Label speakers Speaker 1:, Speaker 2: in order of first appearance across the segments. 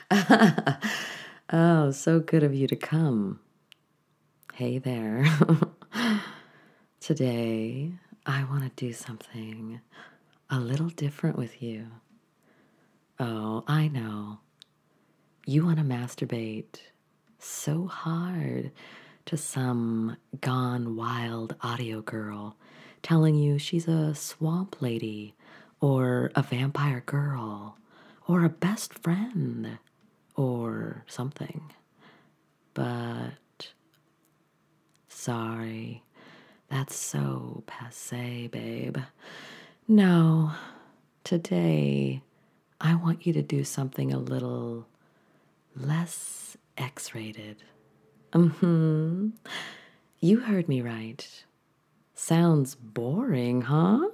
Speaker 1: Oh, so good of you to come. Hey there. Today, I want to do something a little different with you. Oh, I know. You want to masturbate so hard to some gone wild audio girl telling you she's a swamp lady or a vampire girl or a best friend or something. But sorry, that's so passe, babe. No, today I want you to do something a little less X rated. Mm-hmm. You heard me right. Sounds boring, huh?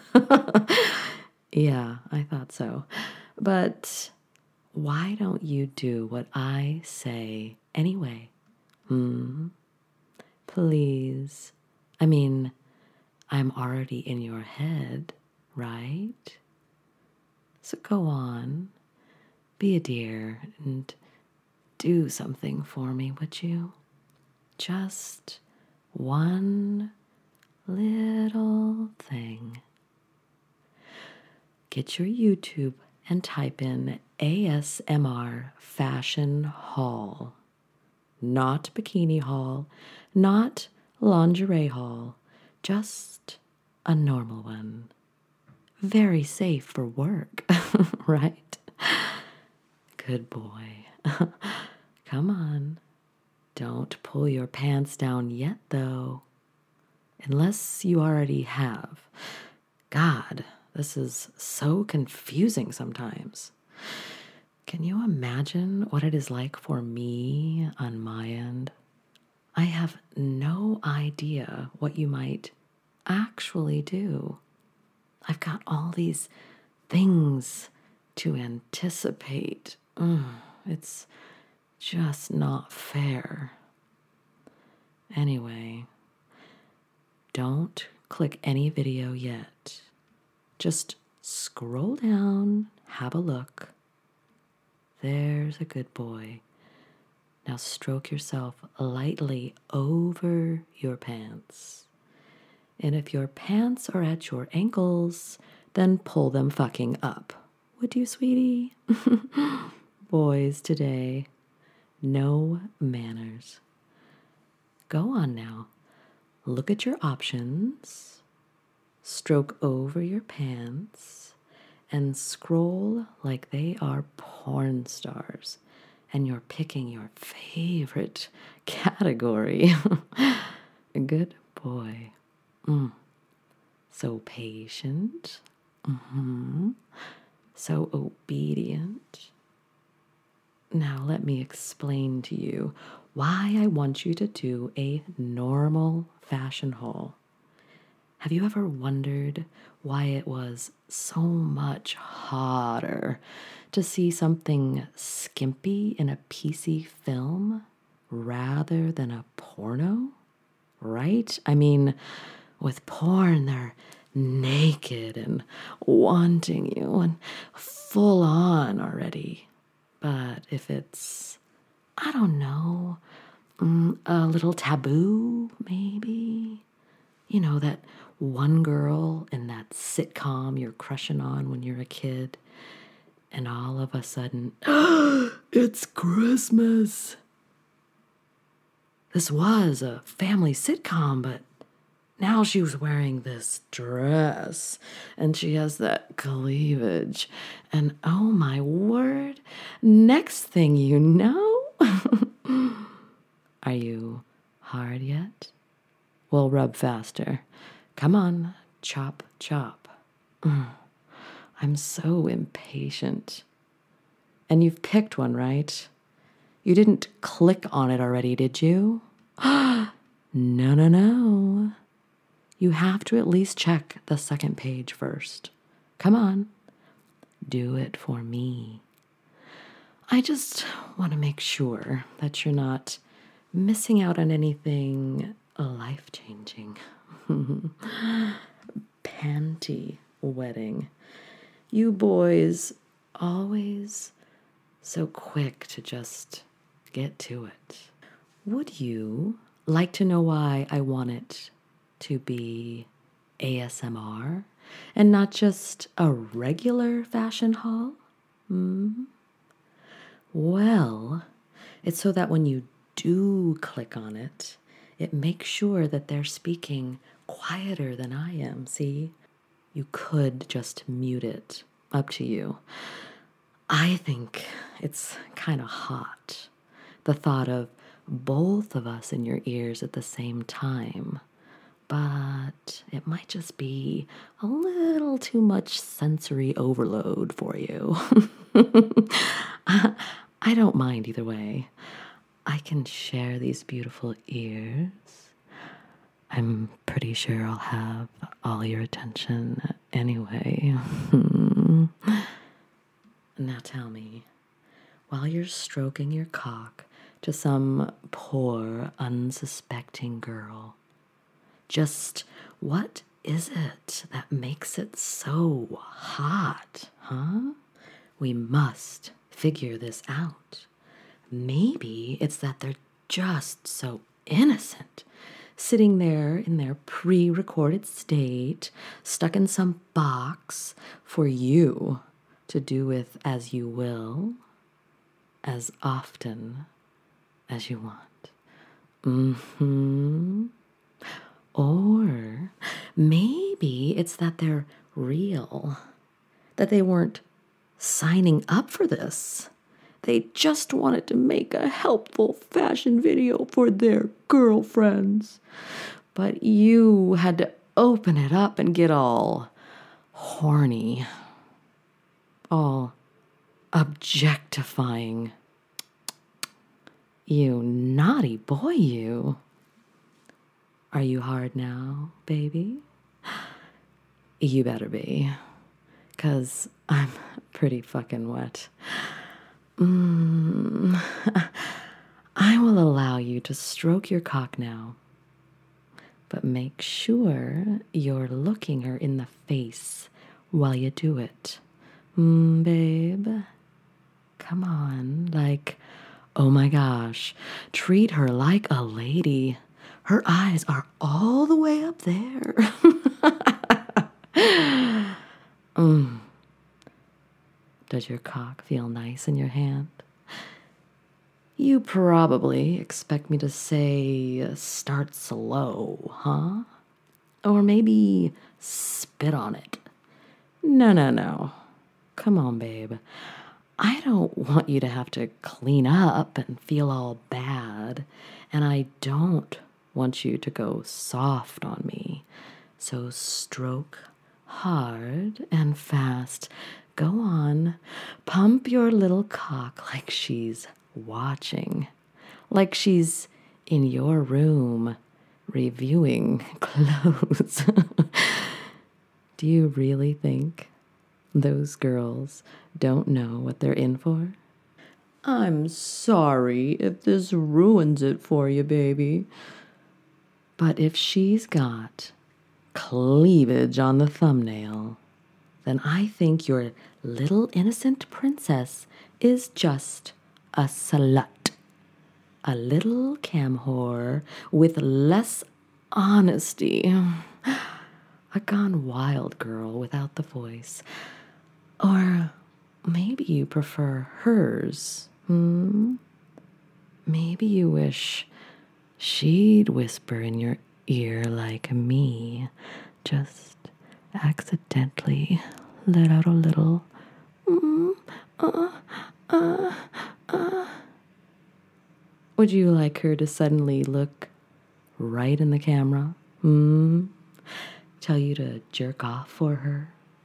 Speaker 1: Yeah, I thought so. But why don't you do what I say anyway? Hmm? Please. I mean, I'm already in your head, right? So go on, be a dear, and do something for me, would you? Just one little thing. Get your YouTube and type in ASMR Fashion Haul. Not bikini haul, not lingerie haul, just a normal one. Very safe for work, right? Good boy. Come on. Don't pull your pants down yet, though. Unless you already have. God, this is so confusing sometimes. Can you imagine what it is like for me on my end? I have no idea what you might actually do. I've got all these things to anticipate. It's just not fair. Anyway, don't click any video yet. Just scroll down, have a look. There's a good boy. Now stroke yourself lightly over your pants. And if your pants are at your ankles, then pull them fucking up. Would you, sweetie? Boys today, no manners. Go on now. Look at your options. Stroke over your pants and scroll like they are porn stars and you're picking your favorite category. Good boy. So patient. So obedient. Now let me explain to you why I want you to do a normal fashion haul. Have you ever wondered why it was so much hotter to see something skimpy in a PC film rather than a porno? Right? I mean, with porn, they're naked and wanting you and full on already. But if it's, I don't know, a little taboo, maybe. You know, that one girl in that sitcom you're crushing on when you're a kid, and all of a sudden, it's Christmas. This was a family sitcom, but now she was wearing this dress, and she has that cleavage. And oh my word, next thing you know, are you hard yet? Well, rub faster. Come on, chop, chop. I'm so impatient. And you've picked one, right? You didn't click on it already, did you? No, no, no. You have to at least check the second page first. Come on, do it for me. I just want to make sure that you're not missing out on anything life-changing. Panty wedding. You boys always So quick to just get to it. Would you like to know why I want it to be ASMR and not just a regular fashion haul? Well, it's so that when you do click on it, it makes sure that they're speaking quieter than I am. See, you could just mute it. Up to you. I think it's kind of hot. The thought of both of us in your ears at the same time. But it might just be a little too much sensory overload for you. I don't mind either way. I can share these beautiful ears. I'm pretty sure I'll have all your attention anyway. Now tell me, while you're stroking your cock to some poor, unsuspecting girl, just what is it that makes it so hot, huh? We must figure this out. Maybe it's that they're just so innocent, sitting there in their pre-recorded state, stuck in some box for you to do with as you will, as often as you want. Or maybe it's that they're real, that they weren't signing up for this. They just wanted to make a helpful fashion video for their girlfriends. But you had to open it up and get all horny, all objectifying. You naughty boy, you. Are you hard now, baby? You better be, 'cause I'm pretty fucking wet. I will allow you to stroke your cock now, but make sure you're looking her in the face while you do it. Babe, come on, like, oh my gosh, treat her like a lady. Her eyes are all the way up there. Does your cock feel nice in your hand? You probably expect me to say start slow, huh? Or maybe spit on it. No. Come on, babe. I don't want you to have to clean up and feel all bad. And I don't want you to go soft on me. So stroke hard and fast. Go on. Pump your little cock like she's watching. Like she's in your room reviewing clothes. Do you really think those girls don't know what they're in for? I'm sorry if this ruins it for you, baby. But if she's got cleavage on the thumbnail, then I think your little innocent princess is just a slut. A little cam whore with less honesty. A gone wild girl without the voice. Or maybe you prefer hers. Maybe you wish she'd whisper in your ear like me. Just accidentally let out a little Would you like her to suddenly look right in the camera? Tell you to jerk off for her?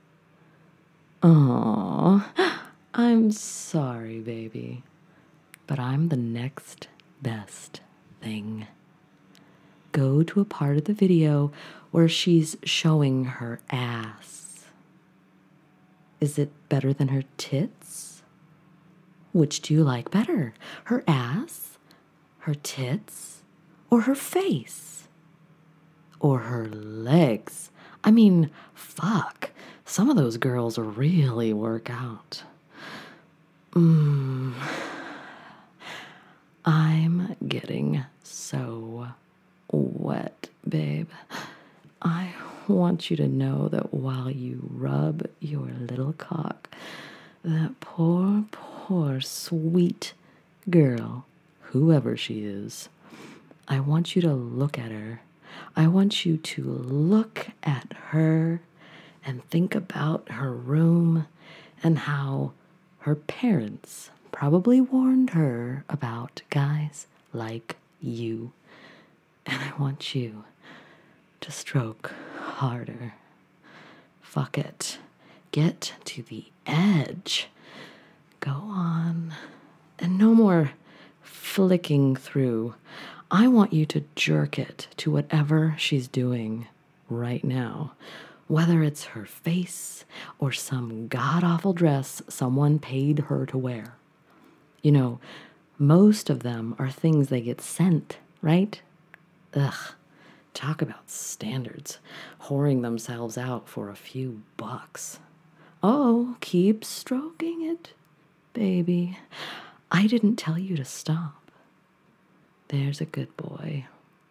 Speaker 1: Aw, I'm sorry, baby, but I'm the next best thing. Go to a part of the video where she's showing her ass. Is it better than her tits? Which do you like better? Her ass, her tits, or her face? Or her legs? I mean, fuck. Some of those girls really work out. I'm getting so wet, babe. I want you to know that while you rub your little cock, that poor, sweet girl, whoever she is, I want you to look at her. I want you to look at her and think about her room and how her parents probably warned her about guys like you. And I want you to stroke harder. Fuck it. Get to the edge. Go on. And no more flicking through. I want you to jerk it to whatever she's doing right now. Whether it's her face or some god-awful dress someone paid her to wear. You know, most of them are things they get sent, right? Ugh, talk about standards. Whoring themselves out for a few bucks. Oh, keep stroking it, baby. I didn't tell you to stop. There's a good boy.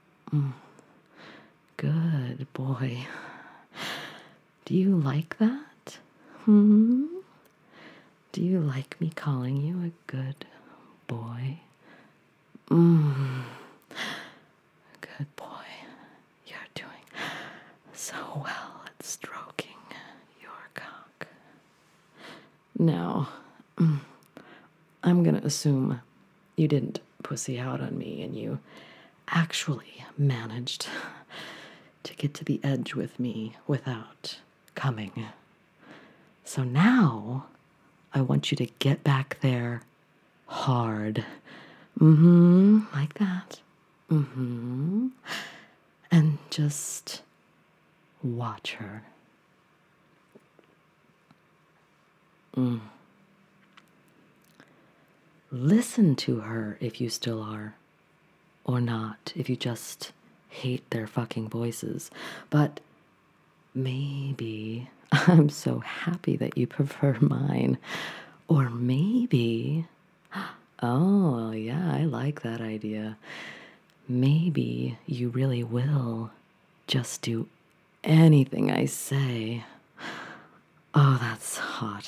Speaker 1: Good boy. Do you like that? Do you like me calling you a good boy? Good boy. You're doing so well at stroking your cock. Now, I'm gonna assume you didn't pussy out on me and you actually managed to get to the edge with me without coming. So now I want you to get back there hard. Like that. And just watch her. Listen to her if you still are. Or not, if you just hate their fucking voices. But maybe I'm so happy that you prefer mine. Or maybe, oh yeah, I like that idea. Maybe you really will just do anything I say. Oh, that's hot.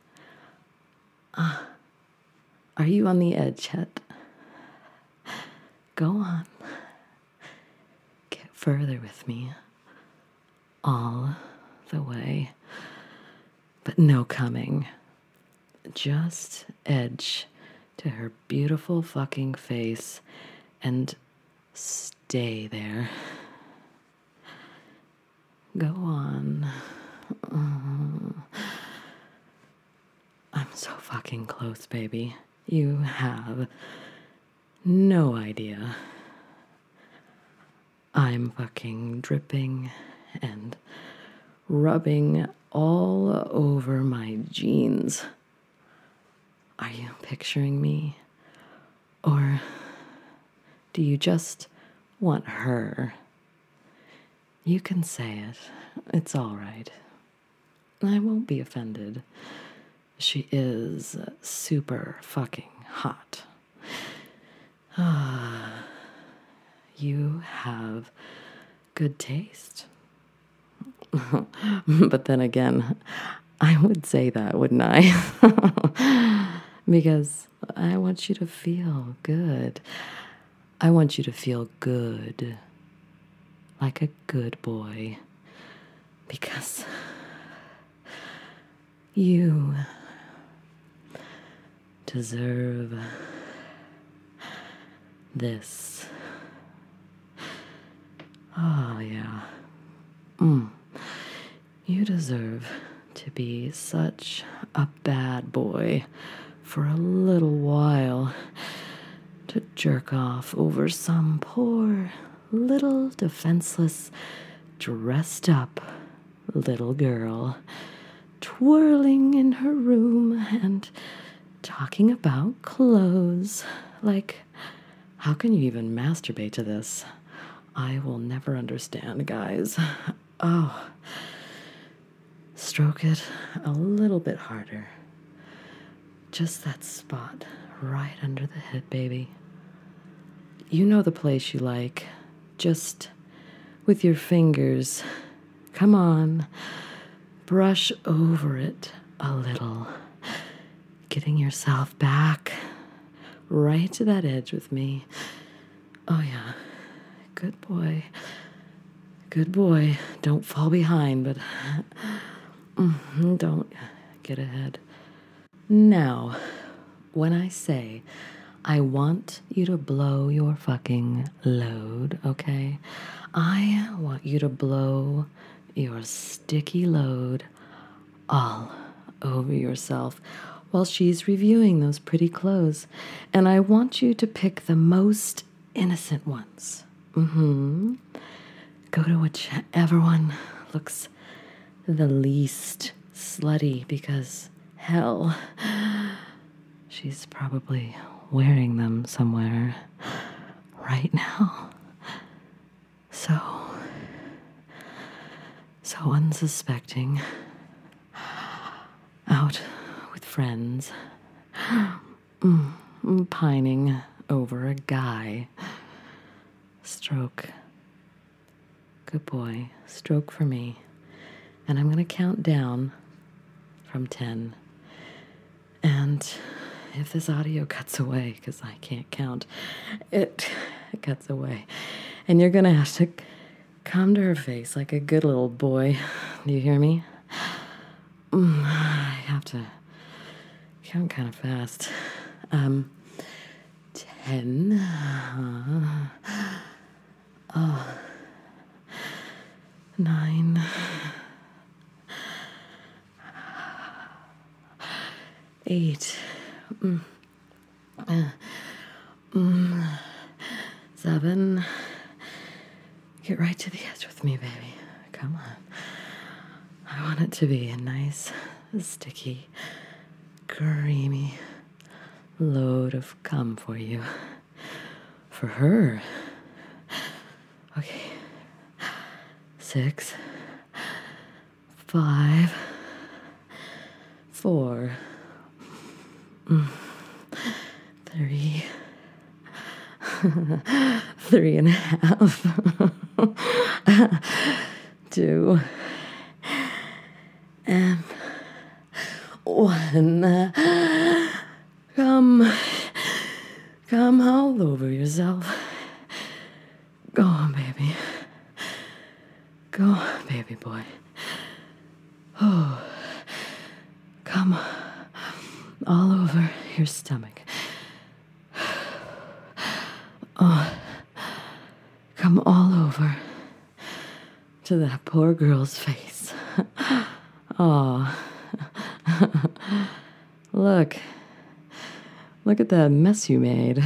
Speaker 1: Are you on the edge yet? Go on. Get further with me. All the way. But no coming. Just edge to her beautiful fucking face and stay there. Go on. I'm so fucking close, baby. You have no idea. I'm fucking dripping and rubbing all over my jeans. Are you picturing me? Or do you just want her? You can say it. It's all right. I won't be offended. She is super fucking hot. You have good taste. But then again, I would say that, wouldn't I? Because I want you to feel good. I want you to feel good. Like a good boy. Because you deserve this. Oh, yeah. You deserve to be such a bad boy for a little while, to jerk off over some poor, little, defenseless, dressed up little girl, twirling in her room and talking about clothes. Like, how can you even masturbate to this? I will never understand, guys. Oh. Stroke it a little bit harder. Just that spot right under the head, baby. You know the place you like. Just with your fingers. Come on. Brush over it a little. Getting yourself back right to that edge with me. Oh, yeah. Good boy. Good boy. Don't fall behind, but don't get ahead. Now, when I say I want you to blow your fucking load, okay? I want you to blow your sticky load all over yourself while she's reviewing those pretty clothes. And I want you to pick the most innocent ones. Go to whichever one looks the least slutty, because hell, she's probably wearing them somewhere right now. So unsuspecting, out with friends, pining over a guy. Stroke. Good boy. Stroke for me. And I'm going to count down from 10. And if this audio cuts away, because I can't count, it cuts away. And you're going to have to come to her face like a good little boy. Do you hear me? I have to count kind of fast. 10. 9. 8. 7. Get right to the edge with me, baby. Come on. I want it to be a nice, sticky, creamy load of cum for you. For her. Okay. 6. 5. 4. 3. 3.5. 2. And 1. Come all over yourself. Go on, baby. Go on, baby boy. Oh, come all over your stomach. Oh, come all over to that poor girl's face. Oh, look at that mess you made.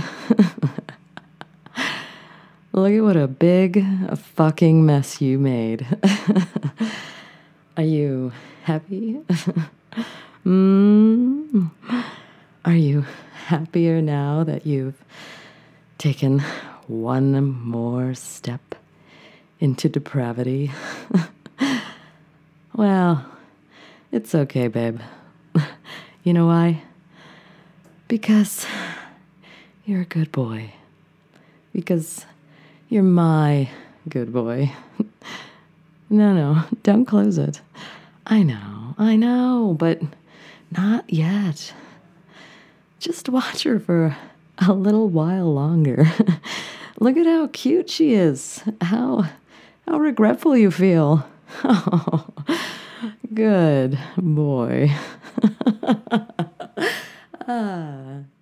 Speaker 1: Look at what a big fucking mess you made. Are you happy? Are you happier now that you've taken one more step into depravity? Well, it's okay, babe. You know why? Because you're a good boy. Because you're my good boy. No, don't close it. I know, but not yet. Just watch her for a little while longer. Look at how cute she is. How regretful you feel. Oh, good boy.